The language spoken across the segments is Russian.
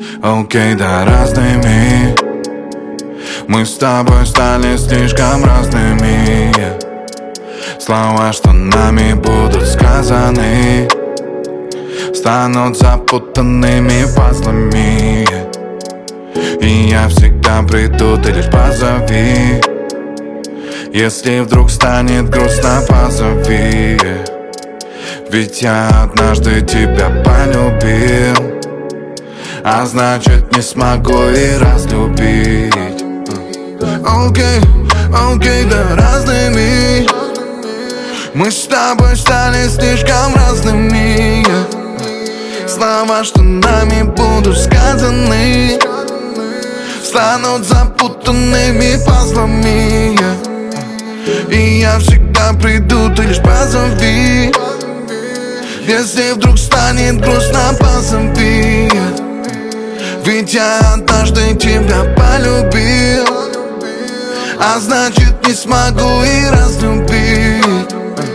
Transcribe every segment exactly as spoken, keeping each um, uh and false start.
Окей, да, разными. Мы с тобой стали слишком разными. Слова, что нами будут сказаны, станут запутанными пазлами. И я всегда приду, ты лишь позови. Если вдруг станет грустно, позови. Ведь я однажды тебя полюбил, а значит не смогу и разлюбить. Окей, окей, да, разными. Мы с тобой стали слишком разными. Слова, что нами будут сказаны, станут запутанными пазлами. И я всегда приду, ты лишь позови. Если вдруг станет грустно, позови. Ведь я однажды тебя полюбил, а значит не смогу и разлюбить.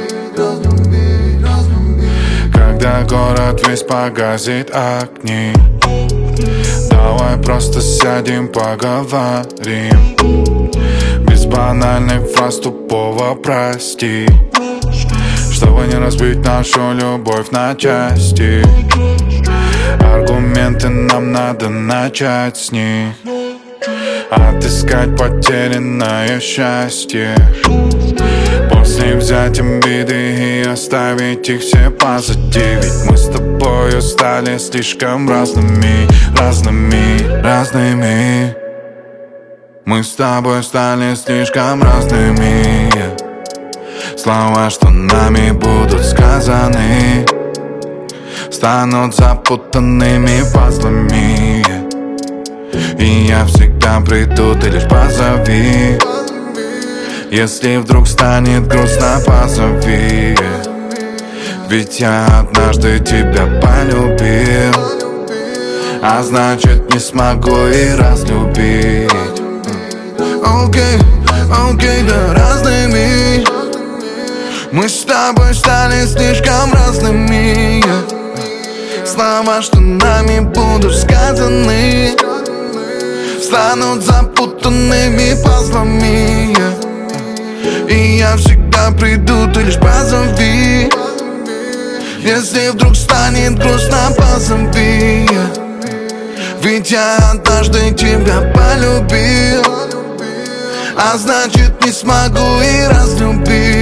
Когда город весь погасит огни, давай просто сядем, поговорим. Без банальных фраз, тупого прости, чтобы не разбить нашу любовь на части. Аргументы нам надо начать с них, отыскать потерянное счастье. После взять обиды и оставить их все позади. Ведь мы с тобою стали слишком разными, разными, разными. Мы с тобой стали слишком разными. Слова, что нами будут сказаны, станут запутанными пазлами. И я всегда приду, ты лишь позови. Если вдруг станет грустно, позови. Ведь я однажды тебя полюбил, а значит не смогу и разлюбить. Окей, окей, да, разными. Мы с тобой стали слишком разными. Слова, что нами будут сказаны, станут запутанными пазлами. И я всегда приду, ты лишь позови. Если вдруг станет грустно, позови. Ведь я однажды тебя полюбил, а значит не смогу и разлюбить.